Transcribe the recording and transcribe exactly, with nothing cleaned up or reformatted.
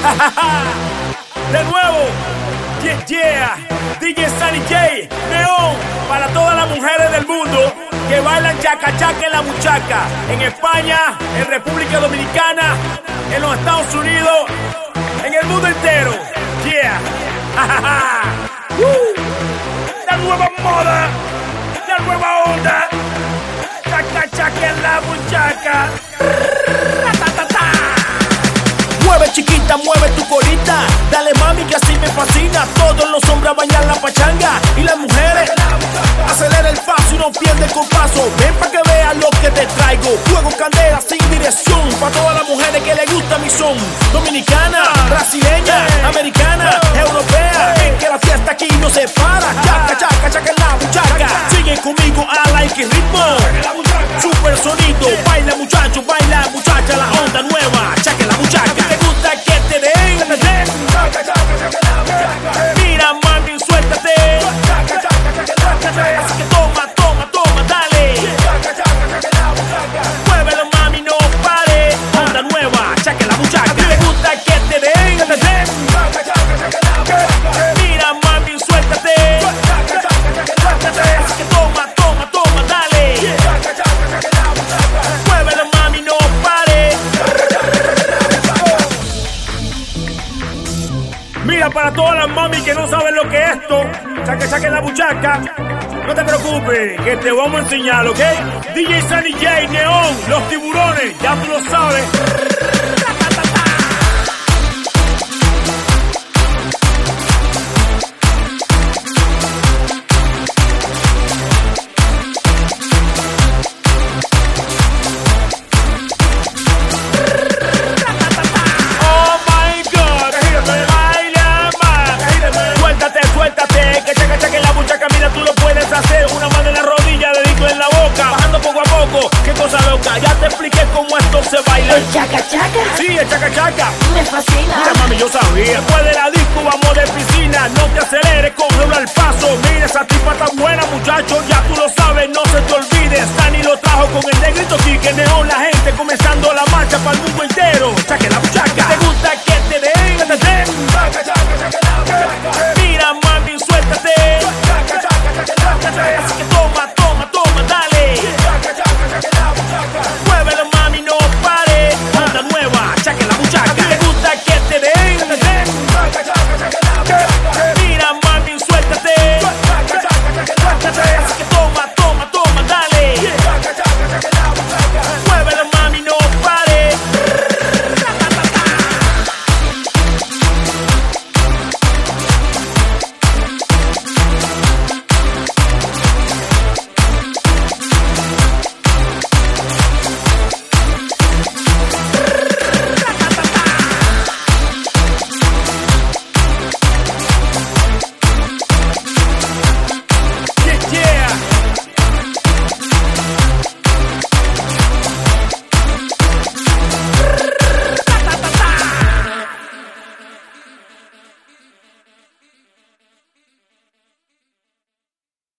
De nuevo, yeah, yeah, D J Sunny J, Neón, para todas las mujeres del mundo que bailan chaca chaca en la muchaca, en España, en República Dominicana, en los Estados Unidos, en el mundo entero, yeah. uh, la nueva moda, la nueva onda, chaca chaca en la muchaca. Mueve chiquita, mueve tu colita, dale mami que así me fascina. Todos los hombres a bailar la pachanga y las mujeres acelera el paso y no pierde el compaso. Ven pa' que veas lo que te traigo, fuego, candela sin dirección. Pa' todas las mujeres que les gusta mi son, dominicana, brasileña, americana, europea. Ven que la fiesta aquí no se para. Chaca, chaca, chaca en la muchaca. Siguen conmigo a like y ritmo, super sonido. Baila muchacho, baila muchacha, la onda nueva, chaca en la muchaca. Que te den, mira mami, suéltate. Así que toma, toma, toma, dale. Muévelo mami, no pare. Onda nueva, chaca la muchacha. ¿Te gusta que te den? Mira mami, suéltate. Así que toma, toma, toma, dale. Muévelo mami, no pare. Mira, para todas las mami que no saben lo que es esto, chaque chaque la buchaca, no te preocupes, que te vamos a enseñar, ¿ok? D J Sunny J, Neón, los tiburones, ya tú lo sabes. Qué cosa loca, ya te expliqué cómo esto se baila. El chaca chaca, sí, el chaca chaca, me fascina. Mira mami, yo sabía. Después de la disco vamos de piscina. No te aceleres, cógelo al paso. Mira esa tipa tan buena, muchacho, ya tú lo sabes, no se te olvide. Sunny lo trajo con el negrito Quique Neón, la gente comenzando la marcha para el mundo entero. Chaca la muchacha.